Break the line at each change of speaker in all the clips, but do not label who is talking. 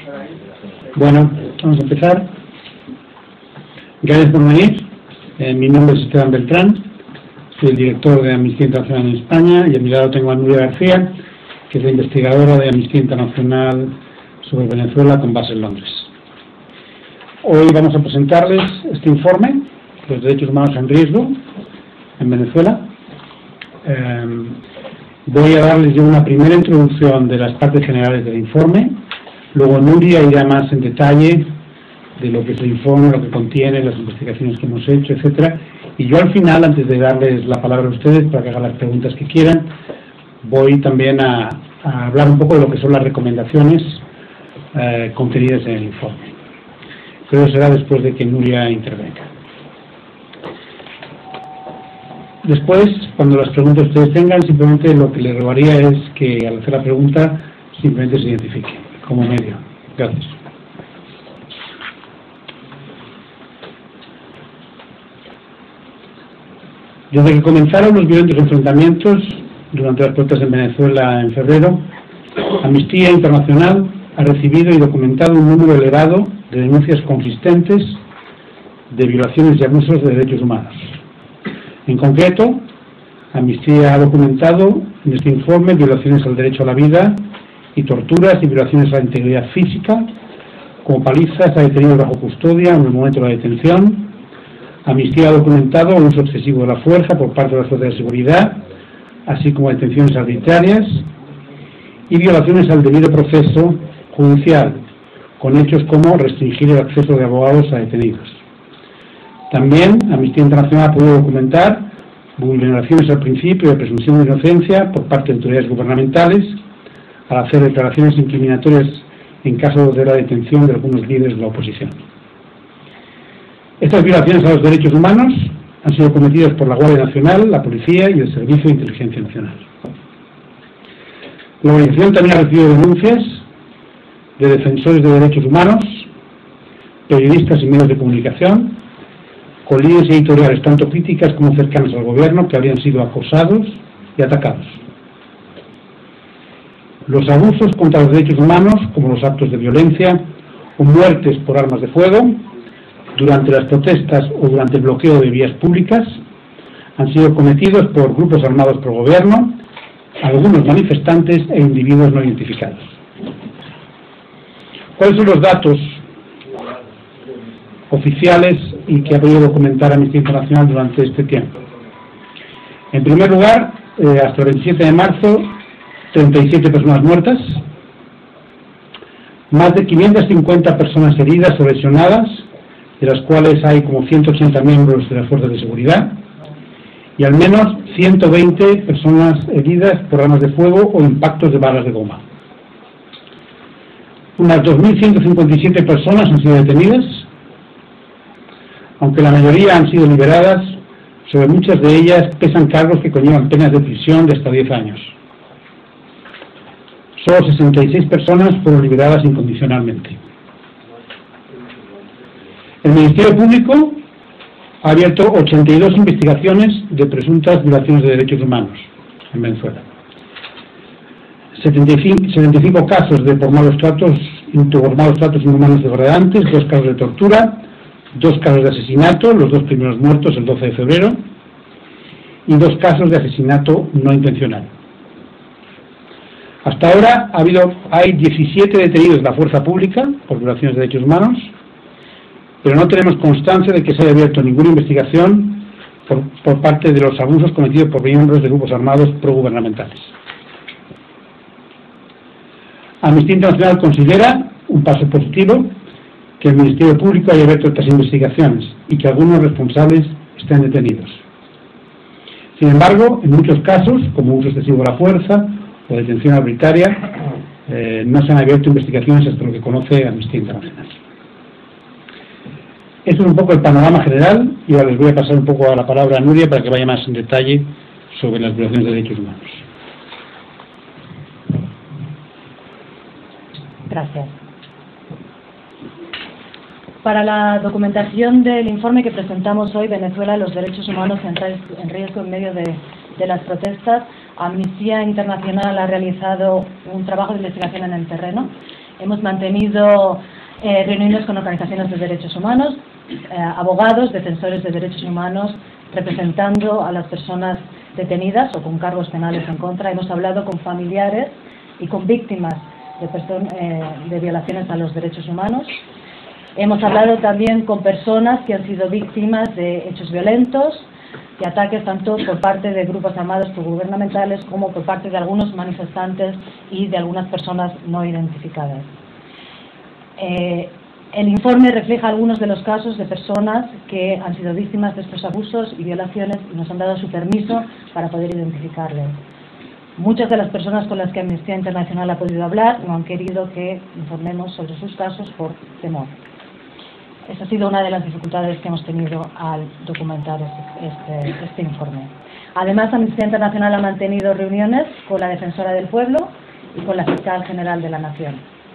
Bueno, vamos a empezar. Gracias por venir. Mi nombre es Esteban Beltrán, soy el director de Amnistía Internacional en España, y a mi lado tengo a Nuria García, que es la investigadora de Amnistía Internacional sobre Venezuela con base en Londres. Hoy vamos a presentarles este informe, Los derechos humanos en riesgo en Venezuela. Voy a darles yo una primera introducción de las partes generales del informe. Luego Nuria irá más en detalle de lo que es el informe, lo que contiene, las investigaciones que hemos hecho, etcétera. Y yo al final, antes de darles la palabra a ustedes para que hagan las preguntas que quieran, voy también a hablar un poco de lo que son las recomendaciones contenidas en el informe. Pero será después de que Nuria intervenga. Después, cuando las preguntas ustedes tengan, simplemente lo que les rogaría es que al hacer la pregunta simplemente se identifique como medio. Gracias. Desde que comenzaron los violentos enfrentamientos durante las protestas en Venezuela en febrero, Amnistía Internacional ha recibido y documentado un número elevado de denuncias consistentes de violaciones y abusos de derechos humanos. En concreto, Amnistía ha documentado en este informe violaciones al derecho a la vida y torturas y violaciones a la integridad física, como palizas a detenidos bajo custodia en el momento de la detención. Amnistía ha documentado el uso excesivo de la fuerza por parte de las fuerzas de seguridad, así como detenciones arbitrarias y violaciones al debido proceso judicial, con hechos como restringir el acceso de abogados a detenidos. También Amnistía Internacional ha podido documentar vulneraciones al principio de presunción de inocencia por parte de autoridades gubernamentales al hacer declaraciones incriminatorias en caso de la detención de algunos líderes de la oposición. Estas violaciones a los derechos humanos han sido cometidas por la Guardia Nacional, la Policía y el Servicio de Inteligencia Nacional. La organización también ha recibido denuncias de defensores de derechos humanos, periodistas y medios de comunicación, con líneas editoriales tanto críticas como cercanas al gobierno que habrían sido acosados y atacados. Los abusos contra los derechos humanos, como los actos de violencia o muertes por armas de fuego, durante las protestas o durante el bloqueo de vías públicas, han sido cometidos por grupos armados por gobierno, algunos manifestantes e individuos no identificados. ¿Cuáles son los datos oficiales y que ha podido documentar Amnistía Internacional durante este tiempo? En primer lugar, hasta el 27 de marzo, 37 personas muertas, más de 550 personas heridas o lesionadas, de las cuales hay como 180 miembros de las fuerzas de seguridad, y al menos 120 personas heridas por armas de fuego o impactos de balas de goma. Unas 2.157 personas han sido detenidas, aunque la mayoría han sido liberadas. Sobre muchas de ellas pesan cargos que conllevan penas de prisión de hasta 10 años. Solo 66 personas fueron liberadas incondicionalmente. El Ministerio Público ha abierto 82 investigaciones de presuntas violaciones de derechos humanos en Venezuela. 75 casos de por malos tratos inhumanos degradantes, 2 casos de tortura, 2 casos de asesinato, los 2 primeros muertos el 12 de febrero, y 2 casos de asesinato no intencional. Hasta ahora hay 17 detenidos de la fuerza pública por violaciones de derechos humanos, pero no tenemos constancia de que se haya abierto ninguna investigación por parte de los abusos cometidos por miembros de grupos armados progubernamentales. Amnistía Internacional considera un paso positivo que el Ministerio Público haya abierto estas investigaciones y que algunos responsables estén detenidos. Sin embargo, en muchos casos, como uso excesivo de la fuerza o detención arbitraria, no se han abierto investigaciones hasta lo que conoce Amnistía Internacional. Esto es un poco el panorama general, y ahora les voy a pasar un poco a la palabra a Nuria para que vaya más en detalle sobre las violaciones de derechos humanos.
Gracias. Para la documentación del informe que presentamos hoy, Venezuela, los derechos humanos en riesgo en medio de las protestas, Amnistía Internacional ha realizado un trabajo de investigación en el terreno Hemos mantenido reuniones con organizaciones de derechos humanos, abogados, defensores de derechos humanos, representando a las personas detenidas o con cargos penales en contra. Hemos hablado con familiares y con víctimas de violaciones a los derechos humanos. Hemos hablado también con personas que han sido víctimas de hechos violentos, de ataques tanto por parte de grupos armados gubernamentales como por parte de algunos manifestantes y de algunas personas no identificadas. El informe refleja algunos de los casos de personas que han sido víctimas de estos abusos y violaciones y nos han dado su permiso para poder identificarles. Muchas de las personas con las que Amnistía Internacional ha podido hablar no han querido que informemos sobre sus casos por temor. Esa ha sido una de las dificultades que hemos tenido al documentar este informe. Además, Amnistía Internacional ha mantenido reuniones con la Defensora del Pueblo y con la Fiscal General de la Nación.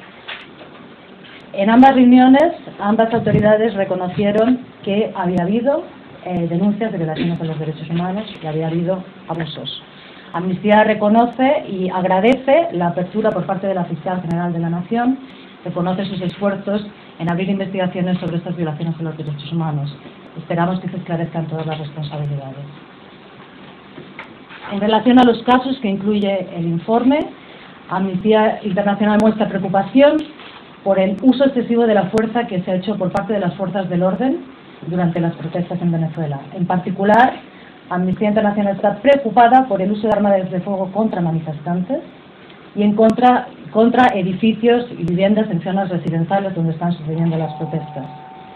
En ambas reuniones, ambas autoridades reconocieron que había habido denuncias de violaciones de los derechos humanos y había habido abusos. Amnistía reconoce y agradece la apertura por parte de la Fiscal General de la Nación, reconoce sus esfuerzos en abrir investigaciones sobre estas violaciones de los derechos humanos. Esperamos que se esclarezcan todas las responsabilidades. En relación a los casos que incluye el informe, Amnistía Internacional muestra preocupación por el uso excesivo de la fuerza que se ha hecho por parte de las fuerzas del orden durante las protestas en Venezuela. En particular, Amnistía Internacional está preocupada por el uso de armas de fuego contra manifestantes y en contra edificios y viviendas en zonas residenciales donde están sucediendo las protestas.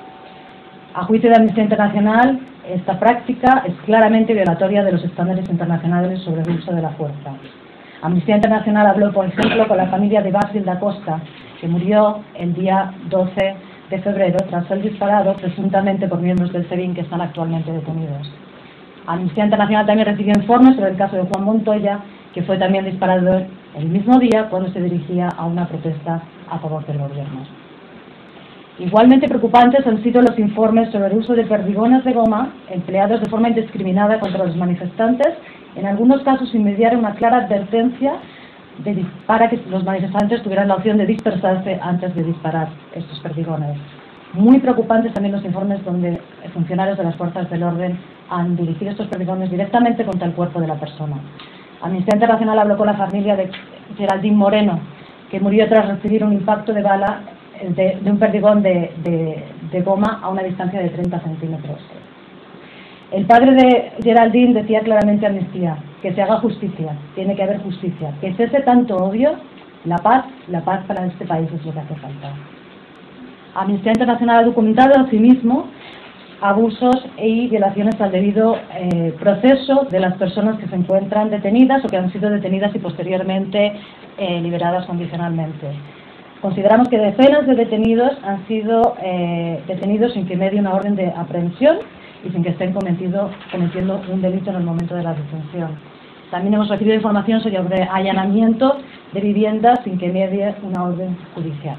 A juicio de Amnistía Internacional, esta práctica es claramente violatoria de los estándares internacionales sobre el uso de la fuerza. Amnistía Internacional habló, por ejemplo, con la familia de Basil da Costa, que murió el día 12 de febrero tras ser disparado presuntamente por miembros del SEBIN que están actualmente detenidos. Amnistía Internacional también recibió informes sobre el caso de Juan Montoya, que fue también disparado el mismo día cuando se dirigía a una protesta a favor del gobierno. Igualmente preocupantes han sido los informes sobre el uso de perdigones de goma empleados de forma indiscriminada contra los manifestantes, en algunos casos sin mediar una clara advertencia para que los manifestantes tuvieran la opción de dispersarse antes de disparar estos perdigones. Muy preocupantes también los informes donde funcionarios de las fuerzas del orden han dirigido estos perdigones directamente contra el cuerpo de la persona. Amnistía Internacional habló con la familia de Geraldine Moreno, que murió tras recibir un impacto de bala de un perdigón de goma a una distancia de 30 centímetros. El padre de Geraldine decía claramente a Amnistía que se haga justicia, tiene que haber justicia, que cese tanto odio, la paz para este país es lo que hace falta. Amnistía Internacional ha documentado asimismo abusos y violaciones al debido proceso de las personas que se encuentran detenidas o que han sido detenidas y posteriormente liberadas condicionalmente. Consideramos que decenas de detenidos han sido detenidos sin que medie una orden de aprehensión y sin que estén cometiendo un delito en el momento de la detención. También hemos recibido información sobre allanamiento de viviendas sin que medie una orden judicial.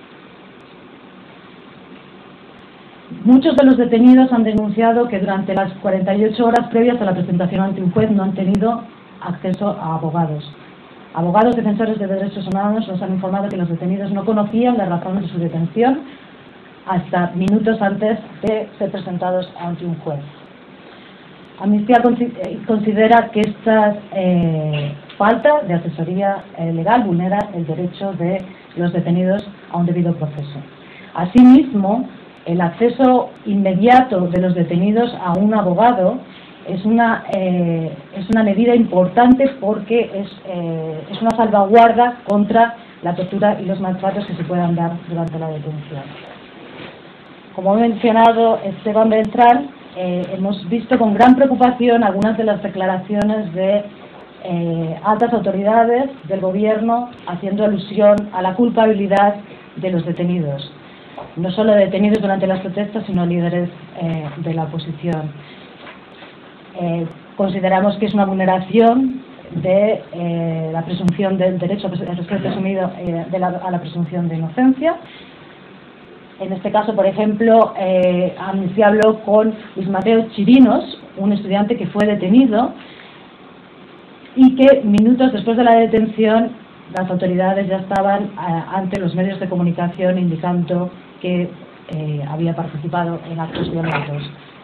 Muchos de los detenidos han denunciado que durante las 48 horas previas a la presentación ante un juez no han tenido acceso a abogados. Abogados defensores de derechos humanos nos han informado que los detenidos no conocían las razones de su detención hasta minutos antes de ser presentados ante un juez. Amnistía considera que esta falta de asesoría legal vulnera el derecho de los detenidos a un debido proceso. Asimismo, el acceso inmediato de los detenidos a un abogado es una medida importante porque es una salvaguarda contra la tortura y los maltratos que se puedan dar durante la detención. Como ha mencionado Esteban Beltrán, hemos visto con gran preocupación algunas de las declaraciones de altas autoridades del gobierno haciendo alusión a la culpabilidad de los detenidos. No solo detenidos durante las protestas, sino líderes de la oposición. Consideramos que es una vulneración de la presunción del derecho presumido a la presunción de inocencia. En este caso, por ejemplo, Amnistía habló con Luis Mateo Chirinos, un estudiante que fue detenido y que minutos después de la detención las autoridades ya estaban ante los medios de comunicación indicando que había participado en actos violentos.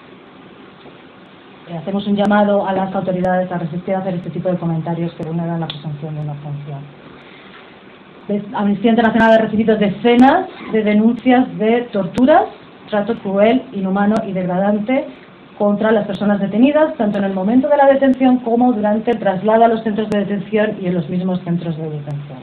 Hacemos un llamado a las autoridades a resistir a hacer este tipo de comentarios que vulneran la presunción de inocencia. Amnistía Internacional ha recibido decenas de denuncias de torturas, trato cruel, inhumano y degradante contra las personas detenidas, tanto en el momento de la detención como durante el traslado a los centros de detención y en los mismos centros de detención.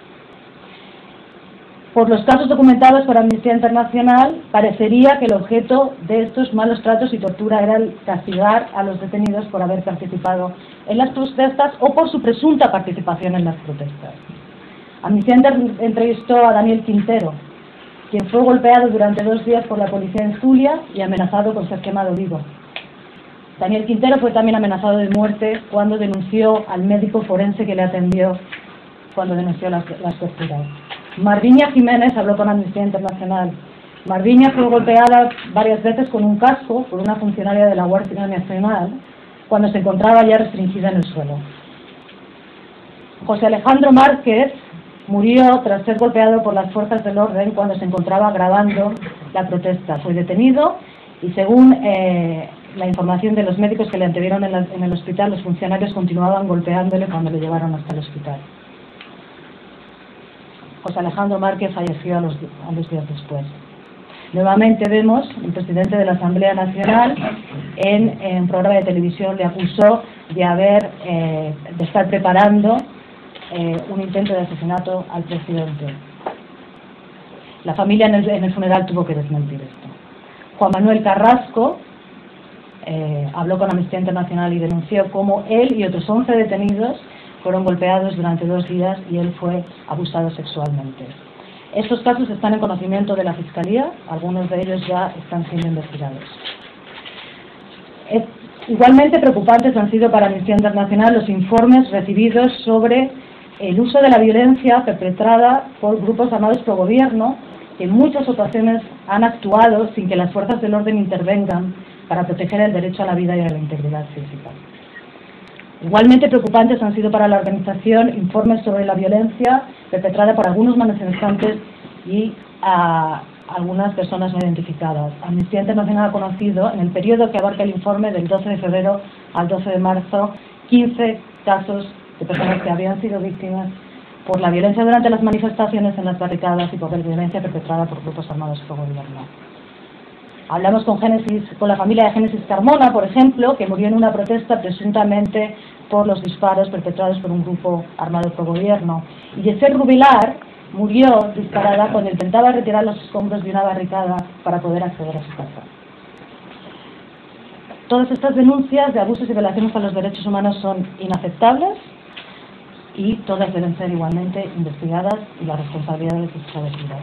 Por los casos documentados por Amnistía Internacional, parecería que el objeto de estos malos tratos y tortura era el castigar a los detenidos por haber participado en las protestas o por su presunta participación en las protestas. Amnistía entrevistó a Daniel Quintero, quien fue golpeado durante 2 días por la policía en Zulia y amenazado con ser quemado vivo. Daniel Quintero fue también amenazado de muerte cuando denunció al médico forense que le atendió cuando denunció las torturas. Marviña Jiménez habló con Amnistía Internacional. Marviña fue golpeada varias veces con un casco por una funcionaria de la Guardia Nacional cuando se encontraba ya restringida en el suelo. José Alejandro Márquez murió tras ser golpeado por las fuerzas del orden cuando se encontraba grabando la protesta. Fue detenido y, según la información de los médicos que le antevieron en el hospital, los funcionarios continuaban golpeándole cuando le llevaron hasta el hospital. José Alejandro Márquez falleció a los días después. Nuevamente vemos, el presidente de la Asamblea Nacional en un programa de televisión le acusó de estar preparando un intento de asesinato al presidente. La familia en el funeral tuvo que desmentir esto. Juan Manuel Carrasco habló con Amnistía Internacional y denunció cómo él y otros 11 detenidos fueron golpeados durante 2 días y él fue abusado sexualmente. Estos casos están en conocimiento de la Fiscalía, algunos de ellos ya están siendo investigados. Igualmente preocupantes han sido para Amnistía Internacional los informes recibidos sobre el uso de la violencia perpetrada por grupos armados pro gobierno, que en muchas ocasiones han actuado sin que las fuerzas del orden intervengan para proteger el derecho a la vida y a la integridad física. Igualmente preocupantes han sido para la organización informes sobre la violencia perpetrada por algunos manifestantes y algunas personas no identificadas. Amnistía Internacional ha conocido, en el periodo que abarca el informe del 12 de febrero al 12 de marzo, 15 casos de personas que habían sido víctimas por la violencia durante las manifestaciones en las barricadas y por la violencia perpetrada por grupos armados pro gobierno. Hablamos con la familia de Génesis Carmona, por ejemplo, que murió en una protesta presuntamente por los disparos perpetrados por un grupo armado pro gobierno. Y Yeser Rubilar murió disparada cuando intentaba retirar los escombros de una barricada para poder acceder a su casa. Todas estas denuncias de abusos y violaciones a los derechos humanos son inaceptables y todas deben ser igualmente investigadas y las responsabilidades establecidas.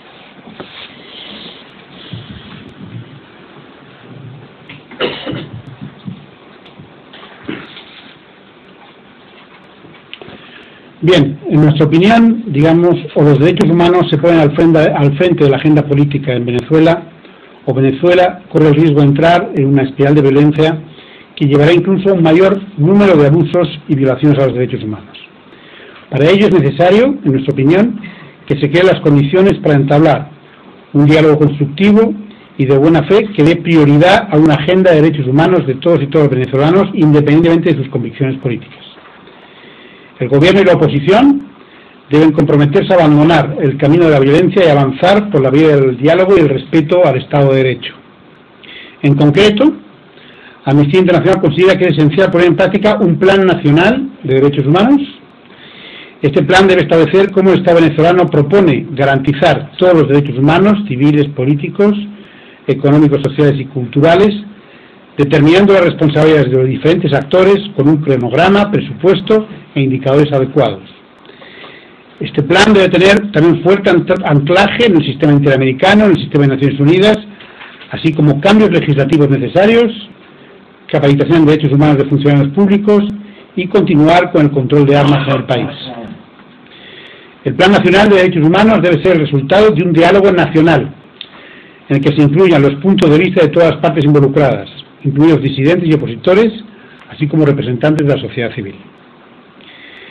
Bien, en nuestra opinión, o los derechos humanos se ponen al frente de la agenda política en Venezuela, o Venezuela corre el riesgo de entrar en una espiral de violencia que llevará incluso a un mayor número de abusos y violaciones a los derechos humanos. Para ello es necesario, en nuestra opinión, que se creen las condiciones para entablar un diálogo constructivo y de buena fe que dé prioridad a una agenda de derechos humanos de todos y todos los venezolanos, independientemente de sus convicciones políticas. El gobierno y la oposición deben comprometerse a abandonar el camino de la violencia y avanzar por la vía del diálogo y el respeto al Estado de Derecho. En concreto, Amnistía Internacional considera que es esencial poner en práctica un plan nacional de derechos humanos. Este plan debe establecer cómo el Estado venezolano propone garantizar todos los derechos humanos, civiles, políticos, económicos, sociales y culturales, determinando las responsabilidades de los diferentes actores con un cronograma, presupuesto e indicadores adecuados. Este plan debe tener también fuerte anclaje en el sistema interamericano, en el sistema de Naciones Unidas, así como cambios legislativos necesarios, capacitación en derechos humanos de funcionarios públicos y continuar con el control de armas en el país. El Plan Nacional de Derechos Humanos debe ser el resultado de un diálogo nacional en el que se incluyan los puntos de vista de todas las partes involucradas, incluidos disidentes y opositores, así como representantes de la sociedad civil.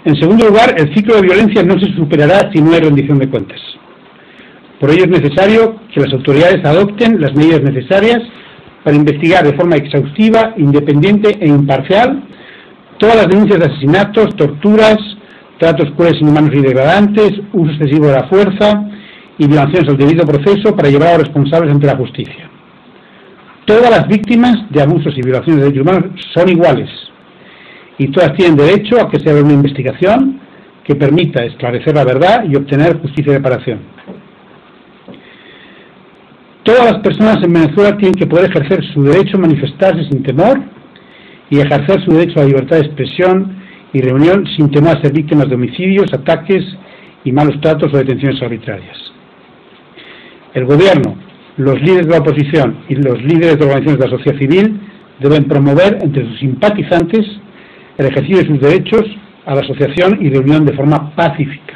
En segundo lugar, el ciclo de violencia no se superará si no hay rendición de cuentas. Por ello es necesario que las autoridades adopten las medidas necesarias para investigar de forma exhaustiva, independiente e imparcial todas las denuncias de asesinatos, torturas, tratos crueles, inhumanos y degradantes, uso excesivo de la fuerza y violaciones al debido proceso para llevar a los responsables ante la justicia. Todas las víctimas de abusos y violaciones de derechos humanos son iguales y todas tienen derecho a que se haga una investigación que permita esclarecer la verdad y obtener justicia y reparación. Todas las personas en Venezuela tienen que poder ejercer su derecho a manifestarse sin temor y ejercer su derecho a la libertad de expresión y reunión sin temor a ser víctimas de homicidios, ataques y malos tratos o detenciones arbitrarias. El gobierno, los líderes de la oposición y los líderes de organizaciones de la sociedad civil deben promover entre sus simpatizantes el ejercicio de sus derechos a la asociación y reunión de forma pacífica.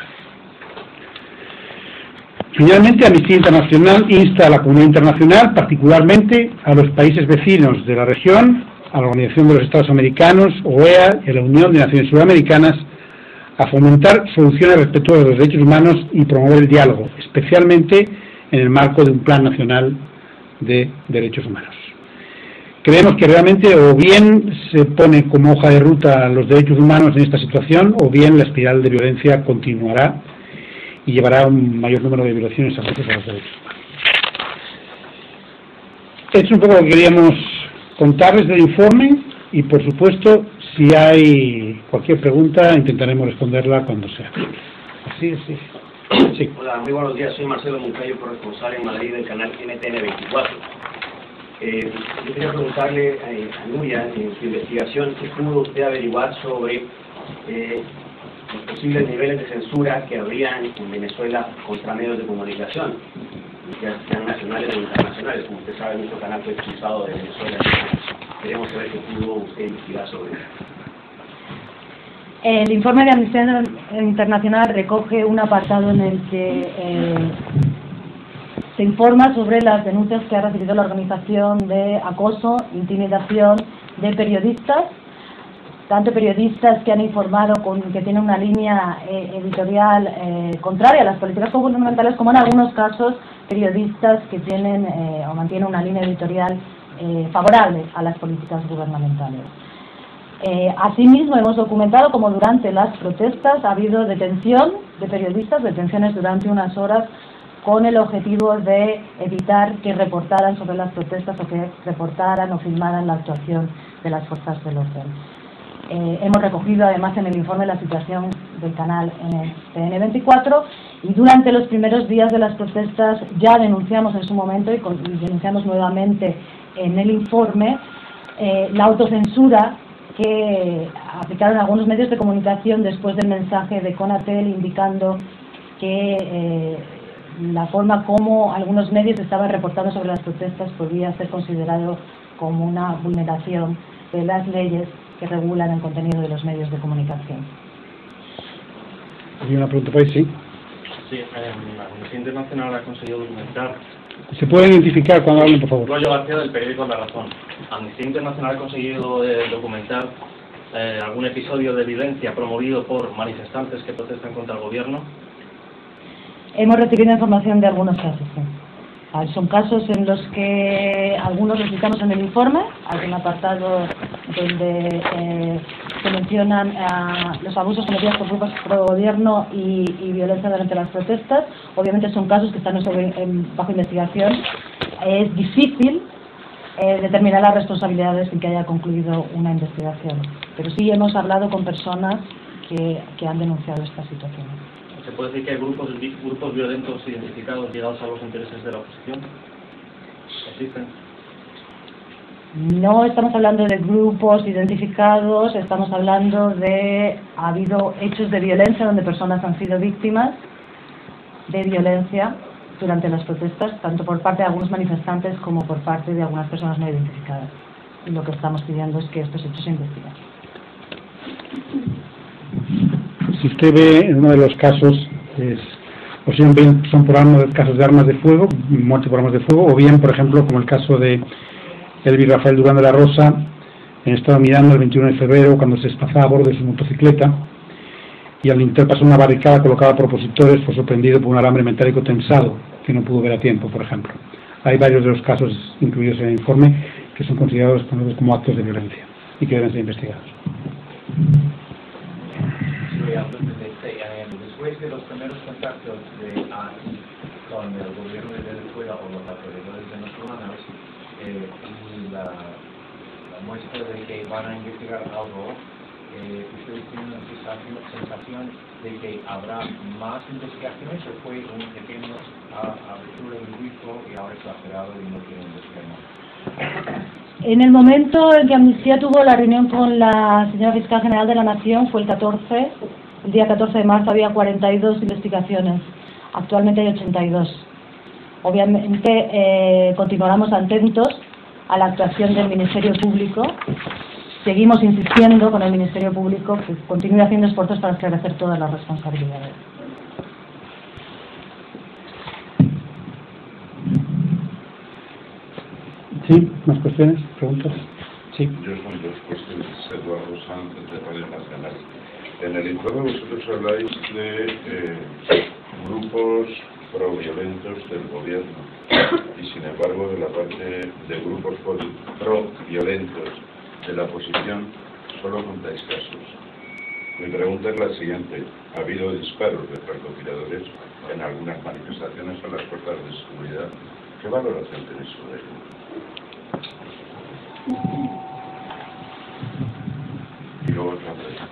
Finalmente, Amnistía Internacional insta a la comunidad internacional, particularmente a los países vecinos de la región, a la Organización de los Estados Americanos, OEA y a la Unión de Naciones Sudamericanas, a fomentar soluciones respetuosas de los derechos humanos y promover el diálogo, especialmente en el marco de un Plan Nacional de Derechos Humanos. Creemos que realmente o bien se pone como hoja de ruta los derechos humanos en esta situación, o bien la espiral de violencia continuará y llevará a un mayor número de violaciones a los derechos humanos. Esto es un poco lo que queríamos contarles del informe y, por supuesto, si hay cualquier pregunta, intentaremos responderla cuando sea. Sí.
Hola, muy buenos días. Soy Marcelo Moncayo, corresponsal en Madrid del canal NTN 24. Yo quería preguntarle a Nuria, en su investigación, ¿qué pudo usted averiguar sobre los posibles niveles de censura que habrían en Venezuela contra medios de comunicación, ya sean nacionales o internacionales? Como usted sabe, nuestro canal fue expulsado de Venezuela. Queremos saber qué pudo usted investigar sobre eso.
El informe de Amnistía Internacional recoge un apartado en el que se informa sobre las denuncias que ha recibido la organización de acoso, intimidación de periodistas, tanto periodistas que han informado que tienen una línea editorial contraria a las políticas gubernamentales, como en algunos casos periodistas que tienen o mantienen una línea editorial favorable a las políticas gubernamentales. Asimismo, hemos documentado como durante las protestas ha habido detención de periodistas, detenciones durante unas horas, con el objetivo de evitar que reportaran sobre las protestas o que reportaran o filmaran la actuación de las fuerzas del orden. Hemos recogido además en el informe la situación del canal NTN 24 y durante los primeros días de las protestas ya denunciamos en su momento y denunciamos nuevamente en el informe la autocensura que aplicaron algunos medios de comunicación después del mensaje de Conatel indicando que la forma como algunos medios estaban reportando sobre las protestas podría ser considerado como una vulneración de las leyes que regulan el contenido de los medios de comunicación.
¿Hay una pregunta por ahí? Sí.
Sí, la Amnistía Internacional ha conseguido documentar.
¿Se puede identificar cuando hablen, por favor?
Goyo García, del periódico La Razón. Amnistía Internacional ha conseguido documentar algún episodio de violencia promovido por manifestantes que protestan contra el gobierno.
Hemos recibido información de algunos casos, sí. Son casos en los que algunos los citamos en el informe, hay un apartado donde se mencionan los abusos cometidos por grupos pro gobierno y violencia durante las protestas. Obviamente son casos que están bajo investigación. Es difícil determinar las responsabilidades sin que haya concluido una investigación, pero sí hemos hablado con personas que han denunciado esta situación.
¿Se puede decir que hay grupos violentos identificados ligados a los intereses de la oposición? ¿Existen?
No estamos hablando de grupos identificados, estamos hablando de ha habido hechos de violencia donde personas han sido víctimas de violencia durante las protestas, tanto por parte de algunos manifestantes como por parte de algunas personas no identificadas. Y lo que estamos pidiendo es que estos hechos se investiguen.
Si usted ve en uno de los casos, o bien son por casos de armas de fuego, muerte por armas de fuego, o bien, por ejemplo, como el caso de Elvis Rafael Durán de la Rosa, en Estado Miranda el 21 de febrero, cuando se desplazaba a bordo de su motocicleta, y al intentar pasar una barricada colocada por opositores fue sorprendido por un alambre metálico tensado que no pudo ver a tiempo, por ejemplo. Hay varios de los casos incluidos en el informe que son considerados como actos de violencia y que deben ser investigados.
Después de los primeros contactos de ANI con el gobierno de Venezuela o los autoridades venezolanas y la muestra de que van a investigar algo, ¿ustedes tienen la sensación de que habrá más investigaciones o fue un pequeño abertura del grifo y ahora está cerrado y no quieren investigar más?
En el momento en que Amnistía tuvo la reunión con la señora Fiscal General de la Nación fue el día 14 de marzo había 42 investigaciones, actualmente hay 82. Obviamente continuaremos atentos a la actuación del Ministerio Público. Seguimos insistiendo con el Ministerio Público que continúe haciendo esfuerzos para esclarecer todas las responsabilidades.
¿Sí? ¿Más cuestiones? ¿Preguntas? Sí.
Yo son dos cuestiones. Eduardo Sánchez, de Radio Nacional. En el informe vosotros habláis de grupos pro-violentos del gobierno y sin embargo de la parte de grupos pro-violentos de la oposición solo contáis casos. Mi pregunta es la siguiente. ¿Ha habido disparos de francotiradores en algunas manifestaciones a las fuerzas de seguridad? ¿Qué valoración tenéis sobre ello? Y luego otra pregunta.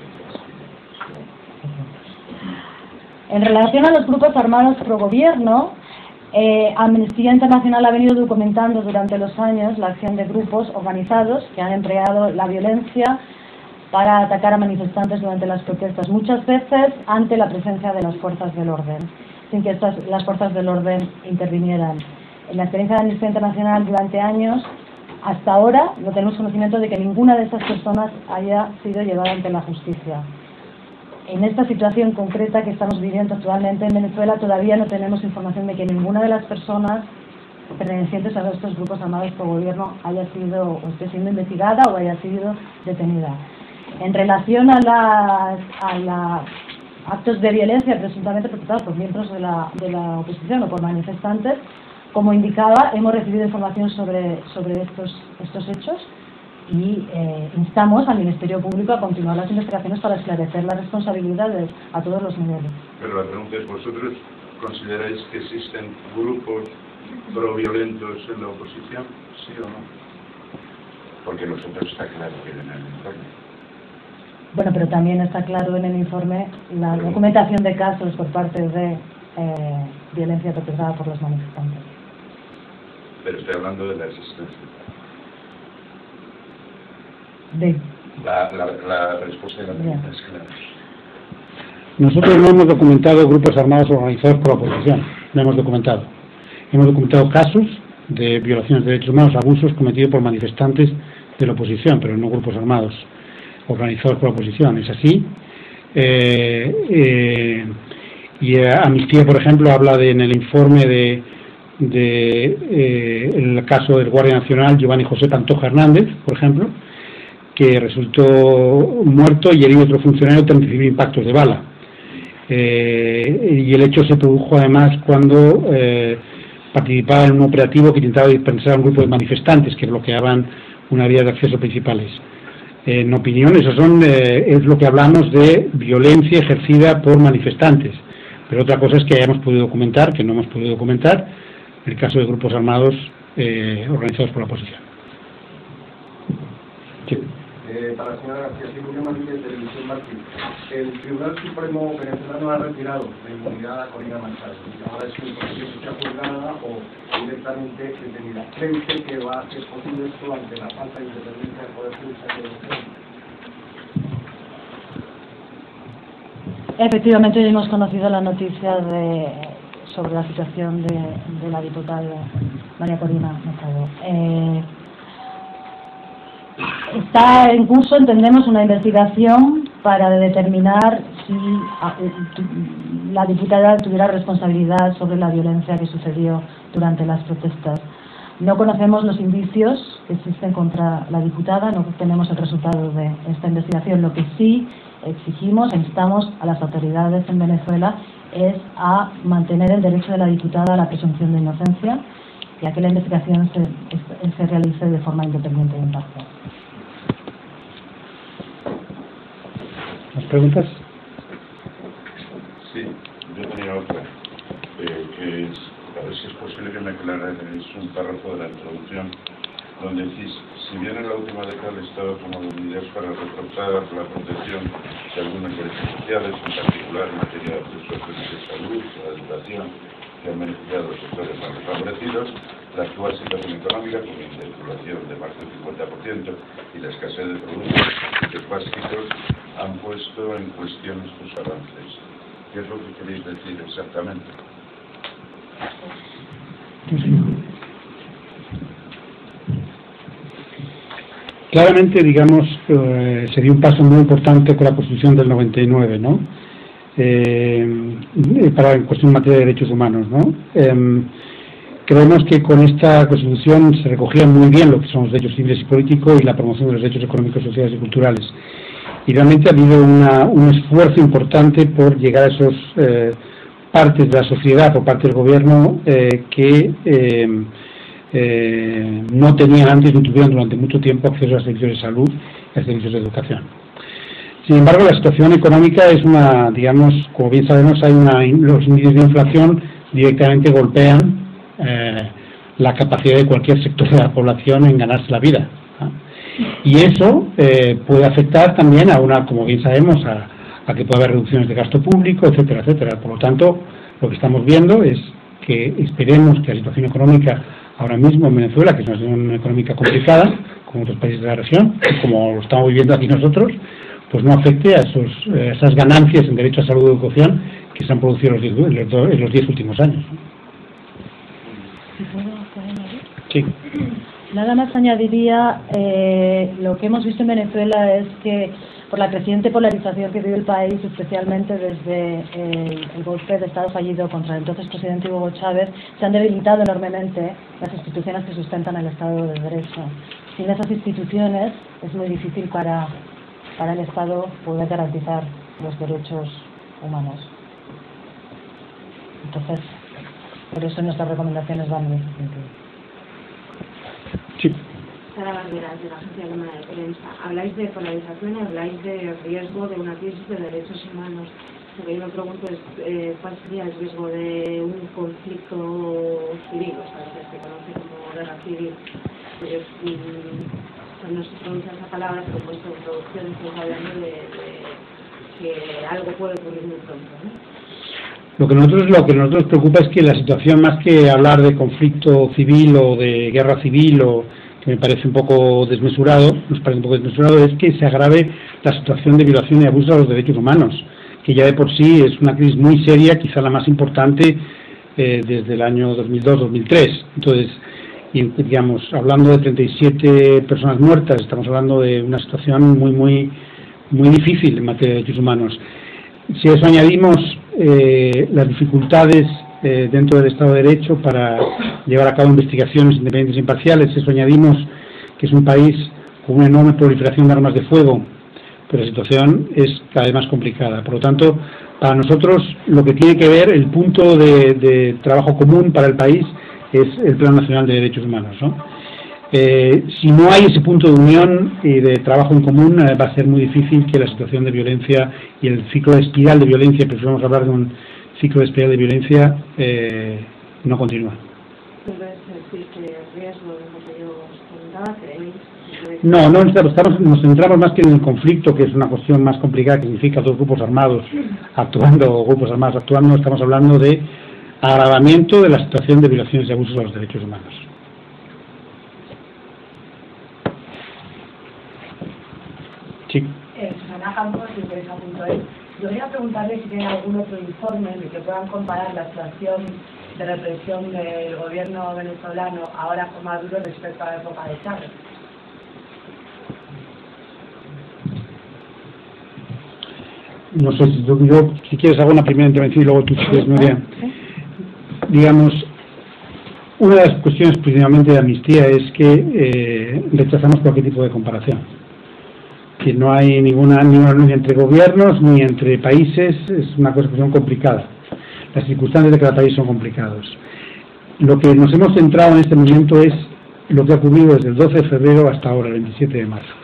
En relación a los grupos armados pro gobierno, Amnistía Internacional ha venido documentando durante los años la acción de grupos organizados que han empleado la violencia para atacar a manifestantes durante las protestas, muchas veces ante la presencia de las fuerzas del orden, sin que las fuerzas del orden intervinieran. En la experiencia de Amnistía Internacional durante años, hasta ahora no tenemos conocimiento de que ninguna de estas personas haya sido llevada ante la justicia. En esta situación concreta que estamos viviendo actualmente en Venezuela todavía no tenemos información de que ninguna de las personas pertenecientes a estos grupos armados por gobierno haya sido o esté siendo investigada o haya sido detenida. En relación a actos de violencia presuntamente perpetrados por miembros de la oposición o por manifestantes, como indicaba, hemos recibido información sobre estos hechos y instamos al Ministerio Público a continuar las investigaciones para esclarecer las responsabilidades a todos los niveles.
Pero la pregunta es, ¿vosotros consideráis que existen grupos pro-violentos en la oposición? ¿Sí o no? Porque nosotros está claro que en el informe.
Bueno, pero también está claro en el informe la documentación de casos por parte de violencia perpetrada por los manifestantes.
Pero estoy hablando de la existencia. La respuesta de la pregunta es clara.
Nosotros no hemos documentado grupos armados organizados por la oposición, no hemos documentado. Hemos documentado casos de violaciones de derechos humanos, abusos cometidos por manifestantes de la oposición, pero no grupos armados organizados por la oposición. Es así. Y Amnistía, por ejemplo, habla en el informe el caso del Guardia Nacional Giovanni José Pantoja Hernández, por ejemplo, que resultó muerto y herido otro funcionario tras recibir impactos de bala. Y el hecho se produjo además cuando participaba en un operativo que intentaba dispersar a un grupo de manifestantes que bloqueaban una vía de acceso principales. En opinión, eso es lo que hablamos de violencia ejercida por manifestantes. Pero otra cosa es que hayamos podido documentar, que no hemos podido documentar, el caso de grupos armados organizados por la oposición. Sí.
Para la señora García, Silvio Martínez, de Televisión Martín. El Tribunal Supremo venezolano ha retirado la inmunidad a Corina Machado. Ahora es un proceso que sea juzgada o directamente detenida. ¿Cree usted que va a ser posible esto ante la falta de independencia del Poder Judicial de Venezuela?
Efectivamente, hoy hemos conocido la noticia sobre la situación de la diputada María Corina Machado. Está en curso, entendemos, una investigación para determinar si la diputada tuviera responsabilidad sobre la violencia que sucedió durante las protestas. No conocemos los indicios que existen contra la diputada, no tenemos el resultado de esta investigación. Lo que sí exigimos, instamos a las autoridades en Venezuela es a mantener el derecho de la diputada a la presunción de inocencia y a que la investigación se realice de forma independiente e imparcial.
¿Más preguntas?
Sí, yo tenía otra, que es, a ver si es posible que me aclaren, es un párrafo de la introducción, donde decís, si bien en la última década el Estado tomó medidas para reforzar la protección de algunos derechos sociales, en particular en materia de acceso a servicios de salud, a la educación, que han beneficiado a los sectores más desfavorecidos, la actual situación económica, con la inflación de más del 50% y la escasez de productos básicos, han puesto en cuestión estos avances. ¿Qué es lo que queréis decir exactamente?
Claramente, digamos, sería un paso muy importante con la Constitución del 99, ¿no? Para en cuestión en materia de derechos humanos, ¿no? Creemos que con esta Constitución se recogían muy bien lo que son los derechos civiles y políticos y la promoción de los derechos económicos, sociales y culturales. Y realmente ha habido un esfuerzo importante por llegar a esas partes de la sociedad, por parte del gobierno, que no tenían antes, no tuvieron durante mucho tiempo acceso a servicios de salud y a servicios de educación. Sin embargo, la situación económica es digamos, como bien sabemos, los índices de inflación directamente golpean la capacidad de cualquier sector de la población en ganarse la vida, ¿no? Y eso puede afectar también como bien sabemos, a que pueda haber reducciones de gasto público, etcétera, etcétera. Por lo tanto, lo que estamos viendo es que esperemos que la situación económica ahora mismo en Venezuela, que es una situación económica complicada, como otros países de la región, como lo estamos viviendo aquí nosotros, pues no afecte a esas ganancias en derecho a salud y educación que se han producido en los 10 últimos años. Sí.
Nada más añadiría, lo que hemos visto en Venezuela es que por la creciente polarización que vive el país, especialmente desde el golpe de Estado fallido contra el entonces presidente Hugo Chávez, se han debilitado enormemente las instituciones que sustentan el Estado de Derecho. Sin esas instituciones es muy difícil para el Estado poder garantizar los derechos humanos. Entonces, por eso nuestras recomendaciones van en ese sentido.
Sí.
Sara Barberas, de la Agencia Alemana de Prensa. Habláis de polarización, habláis de riesgo de una crisis de derechos humanos. Lo que yo me pregunto es cuál sería el riesgo de un conflicto civil, o sea, que se conoce como guerra civil. Pues, no se pronuncia esa palabra, pero pues en producción estamos hablando de que algo puede ocurrir muy pronto, ¿no?
Lo que nosotros preocupa es que la situación, más que hablar de conflicto civil o de guerra civil, o que me parece un poco desmesurado, es que se agrave la situación de violación y abuso de los derechos humanos, que ya de por sí es una crisis muy seria, quizá la más importante desde el año 2002-2003. Entonces, digamos, hablando de 37 personas muertas, estamos hablando de una situación muy difícil en materia de derechos humanos. Si a eso añadimos las dificultades dentro del Estado de Derecho para llevar a cabo investigaciones independientes e imparciales, eso añadimos que es un país con una enorme proliferación de armas de fuego, pero la situación es cada vez más complicada. Por lo tanto, para nosotros lo que tiene que ver, el punto de trabajo común para el país es el Plan Nacional de Derechos Humanos, ¿no? Si no hay ese punto de unión y de trabajo en común, va a ser muy difícil que la situación de violencia y el ciclo de espiral de violencia, preferimos hablar de un ciclo de espiral de violencia, no continúe. No, nos centramos más que en el conflicto, que es una cuestión más complicada, que significa dos grupos armados actuando, estamos hablando de agravamiento de la situación de violaciones y abusos de los derechos humanos. Sí.
Susana Campos, de Interesa.es. Yo quería preguntarle si tiene algún otro informe en el que puedan comparar la situación de represión del gobierno venezolano ahora con Maduro respecto a la época de Chávez.
No sé, si quieres hago una primera intervención y luego tú, si quieres, Nuria. Digamos, Una de las cuestiones principalmente de Amnistía es que rechazamos cualquier tipo de comparación. Que no hay ninguna ni entre gobiernos ni entre países, es una cuestión complicada. Las circunstancias de cada país son complicados. Lo que nos hemos centrado en este momento es lo que ha ocurrido desde el 12 de febrero hasta ahora, el 27 de marzo.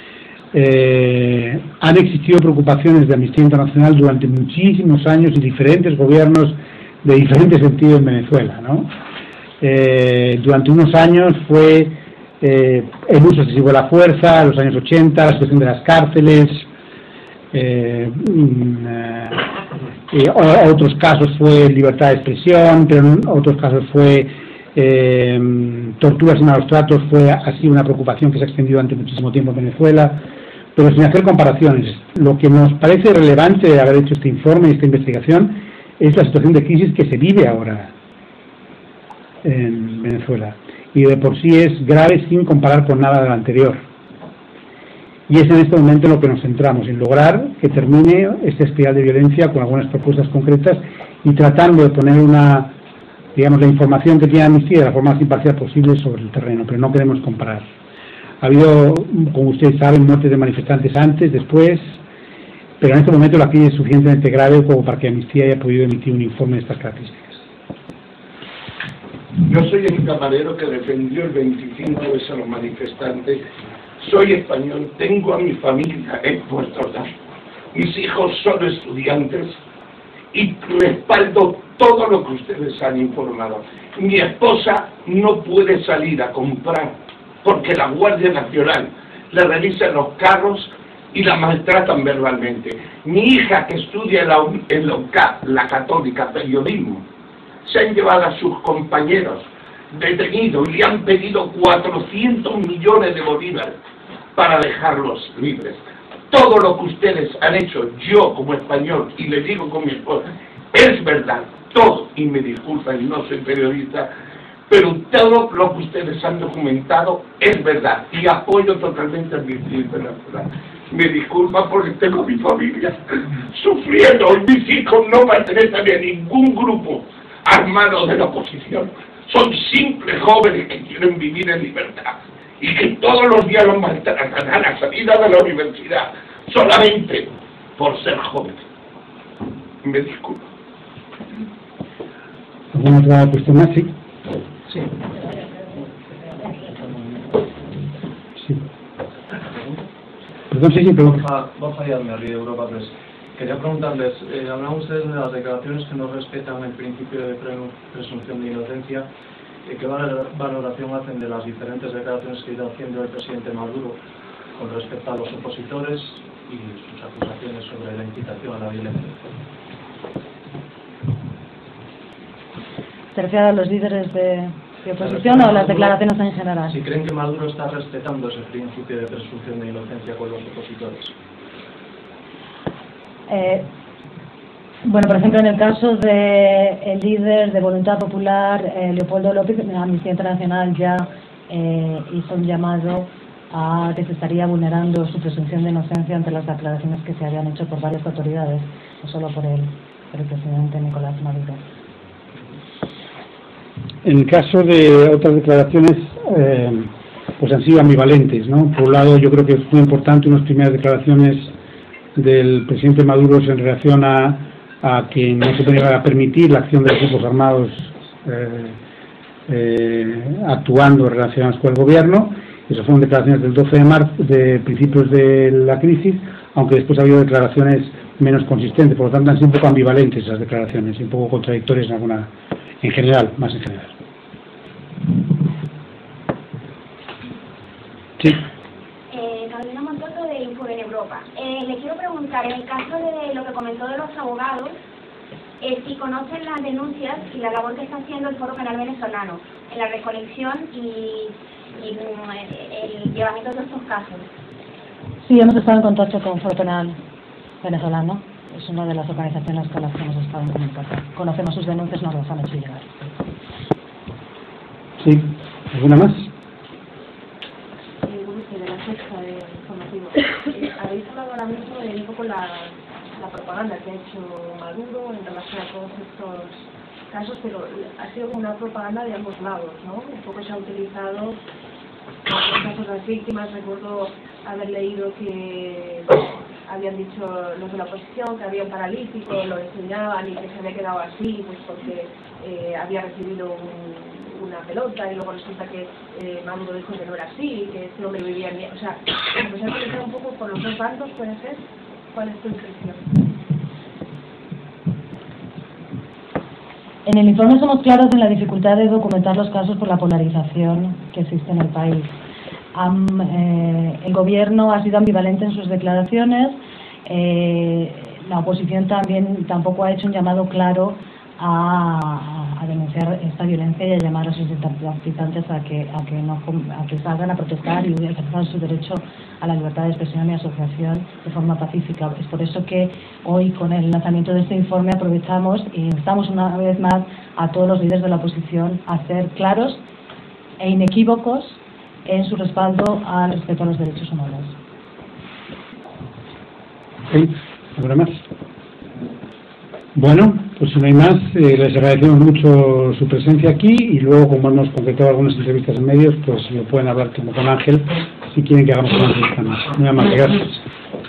Han existido preocupaciones de Amnistía Internacional durante muchísimos años y diferentes gobiernos de diferentes sentidos en Venezuela, ¿no? Durante unos años fue el uso excesivo de la fuerza, los años 80, la situación de las cárceles, otros casos fue libertad de expresión, pero en otros casos fue torturas y malos tratos, fue así una preocupación que se ha extendido durante muchísimo tiempo en Venezuela, pero sin hacer comparaciones. Lo que nos parece relevante de haber hecho este informe y esta investigación es la situación de crisis que se vive ahora en Venezuela, y de por sí es grave sin comparar con nada de lo anterior. Y es en este momento en lo que nos centramos, en lograr que termine esta espiral de violencia con algunas propuestas concretas y tratando de poner la información que tiene Amnistía de la forma más imparcial posible sobre el terreno, pero no queremos comparar. Ha habido, como ustedes saben, muertes de manifestantes antes, después, pero en este momento la crisis es suficientemente grave como para que Amnistía haya podido emitir un informe de estas características.
Yo soy el camarero que defendió el 25 veces a los manifestantes. Soy español, tengo a mi familia en Puerto Ordaz. Mis hijos son estudiantes y respaldo todo lo que ustedes han informado. Mi esposa no puede salir a comprar porque la Guardia Nacional le revisa los carros y la maltratan verbalmente. Mi hija, que estudia en la UCAP, la Católica, periodismo, se han llevado a sus compañeros detenidos y le han pedido 400 millones de bolívares para dejarlos libres. Todo lo que ustedes han hecho, yo como español, y le digo con mi esposa, es verdad, todo, y me disculpan, no soy periodista, pero todo lo que ustedes han documentado es verdad, y apoyo totalmente a Amnistía Internacional. Me disculpa porque tengo mi familia sufriendo, mis hijos no pertenecen a ningún grupo armado de la oposición, son simples jóvenes que quieren vivir en libertad y que todos los días los maltratan a la salida de la universidad solamente por ser jóvenes. Me disculpo.
¿Alguna otra cuestión más? Sí.
Sí.
Sí. Perdón, sí, perdón.
Borja Yadmer, de Europa Press. Quería preguntarles, hablan ustedes de las declaraciones que no respetan el principio de presunción de inocencia. ¿Qué valoración hacen de las diferentes declaraciones que ha ido haciendo el presidente Maduro con respecto a los opositores y sus acusaciones sobre la incitación a la violencia?
¿Se refiere a los líderes de oposición o a las declaraciones en general?
Si creen que Maduro está respetando ese principio de presunción de inocencia con los opositores.
Bueno, por ejemplo, en el caso del líder de Voluntad Popular, Leopoldo López, Amnistía Internacional ya hizo un llamado a que se estaría vulnerando su presunción de inocencia ante las declaraciones que se habían hecho por varias autoridades, no solo por el presidente Nicolás Maduro.
En el caso de otras declaraciones, pues han sido ambivalentes, ¿no? Por un lado, yo creo que es muy importante unas primeras declaraciones del presidente Maduro en relación a que no se podía permitir la acción de los grupos armados actuando relacionados con el gobierno. Esas fueron declaraciones del 12 de marzo, de principios de la crisis, aunque después ha habido declaraciones menos consistentes, por lo tanto han sido un poco ambivalentes esas declaraciones y un poco contradictorias en general, más en general. Sí.
Carolina Montoto de Info en Europa. Le quiero preguntar, en el caso de lo que comentó de los abogados, si conocen las denuncias y la labor que está haciendo el Foro Penal Venezolano en la recolección y el llevamiento de estos casos.
Sí, hemos estado en contacto con Foro Penal Venezolano. Es una de las organizaciones con las que hemos estado en comunicación. Conocemos sus denuncias, nos las han hecho llegar.
Sí. ¿Alguna más?
De la sexta de informativo. Habéis hablado ahora mismo de un poco la propaganda que ha hecho Maduro en relación a todos estos casos, pero ha sido como una propaganda de ambos lados, ¿no? Un poco se ha utilizado los casos de las víctimas. Recuerdo haber leído que habían dicho los de la oposición que había un paralítico, lo enseñaban y que se había quedado así pues porque había recibido una pelota y luego resulta que Maduro dijo que no era así, que este hombre vivía en... O sea, pues se ha utilizado un poco por los dos bandos, ¿puede ser? ¿Cuál es tu impresión?
En el informe somos claros en la dificultad de documentar los casos por la polarización que existe en el país. El gobierno ha sido ambivalente en sus declaraciones, la oposición tampoco ha hecho un llamado claro a denunciar esta violencia y a llamar a sus simpatizantes a que salgan a protestar y ejerzan su derecho a la libertad de expresión y asociación de forma pacífica. Es por eso que hoy, con el lanzamiento de este informe, aprovechamos y instamos una vez más a todos los líderes de la oposición a ser claros e inequívocos en su respaldo al respeto a los derechos humanos.
¿Habrá más? Bueno, pues si no hay más, les agradecemos mucho su presencia aquí y luego, como hemos concretado algunas entrevistas en medios, pues lo pueden hablar como con Ángel si quieren que hagamos una entrevista más. Muy amable, gracias.